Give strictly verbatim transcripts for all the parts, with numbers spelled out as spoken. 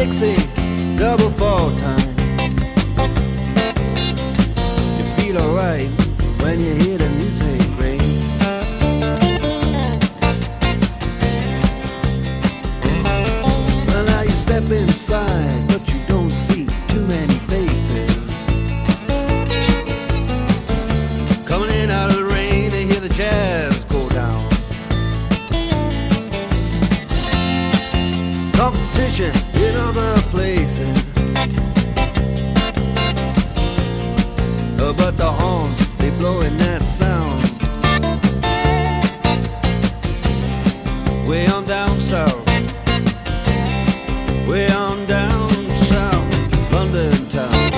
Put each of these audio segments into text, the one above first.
sexy double fall time. You feel alright when you hear the music ring. Well, now you step inside, but you don't see too many faces. Coming in out of the rain, they hear the jazz go down. Competition in other places, uh, but the horns, they blowing that sound. Way on down south, way on down south, London town.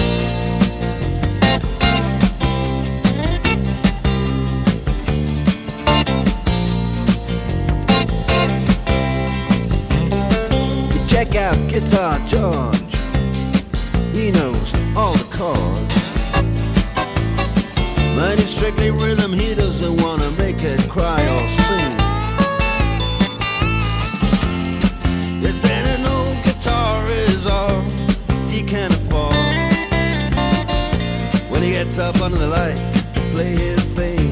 Check out Guitar George, he knows all the chords. But it's strictly rhythm, he doesn't wanna make it cry or sing. If then an old guitar is all he can afford, when he gets up under the lights to play his thing.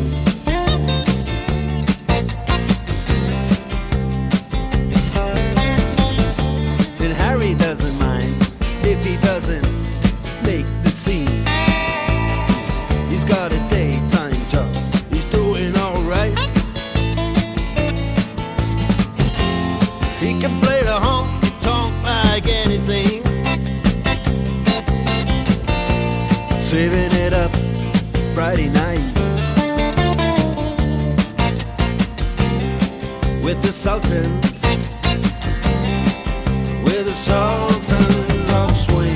And Harry doesn't mind if he doesn't make the scene. He's got a daytime job, he's doing alright. He can play the honky-tonk like anything, saving it up Friday night with the Sultans, with the Sultans of Swing.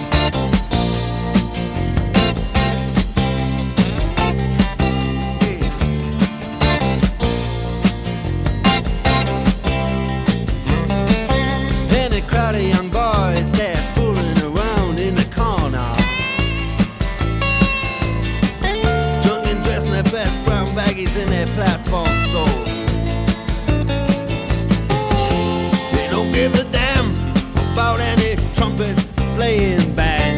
And a crowd of young boys, they're fooling around in the corner, drunk and dressed in their best brown baggies in their platform soles. They don't give a damn about any trumpet playing band.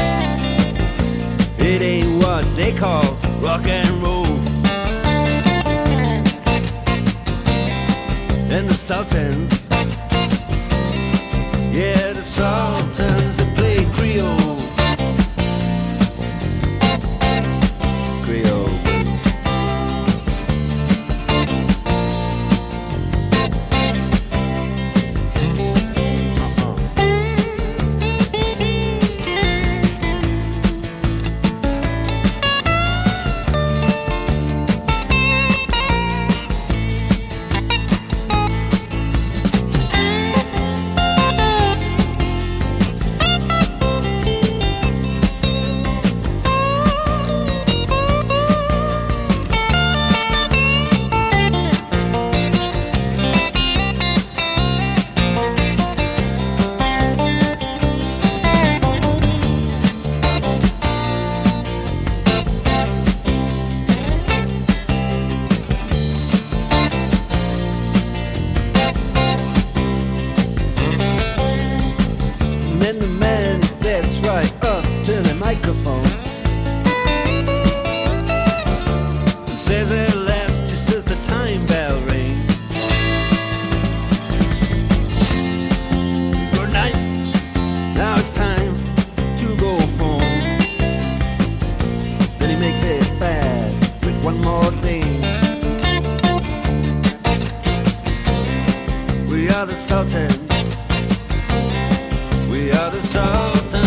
It ain't what they call rock and roll. And the Sultans, yeah, the Sultans, they play Creole. Creole. And the man he steps right up to the microphone and says at last, just as the time bell rings, good night, now it's time to go home. Then he makes it fast with one more thing. We are the Sultans, we are the Sultans.